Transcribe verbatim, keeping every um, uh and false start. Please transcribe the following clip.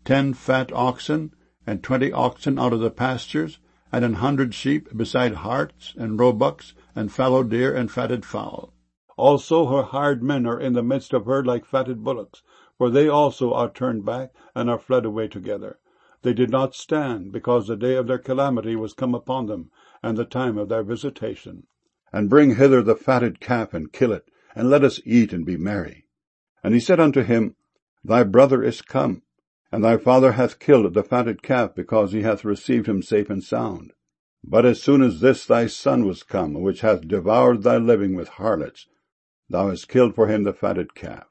ten fat oxen, and twenty oxen out of the pastures, and an hundred sheep, beside harts, and roebucks, and fallow deer, and fatted fowl. Also her hired men are in the midst of her like fatted bullocks, for they also are turned back, and are fled away together. They did not stand, because the day of their calamity was come upon them, and the time of their visitation. And bring hither the fatted calf, and kill it, and let us eat and be merry. And he said unto him, Thy brother is come, and thy father hath killed the fatted calf, because he hath received him safe and sound. But as soon as this thy son was come, which hath devoured thy living with harlots, thou hast killed for him the fatted calf.